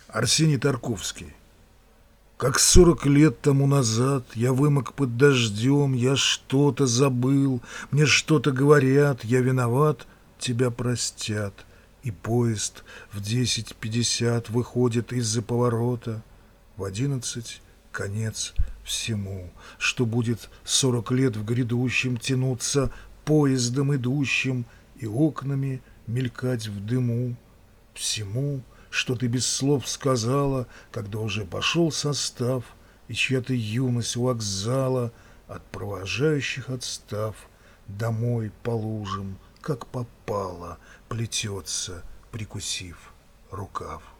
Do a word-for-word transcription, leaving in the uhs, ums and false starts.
Арсений Тарковский. Как сорок лет тому назад я вымок под дождем, я что-то забыл, мне что-то говорят, я виноват, тебя простят. И поезд в десять пятьдесят выходит из-за поворота. В одиннадцать конец всему, что будет сорок лет в грядущем тянуться поездом идущим и окнами мелькать в дыму. Всему, что ты без слов сказала, когда уже пошел состав, и чья-то юность у вокзала, от провожающих отстав, домой по лужам, как попало, плетется, прикусив рукав.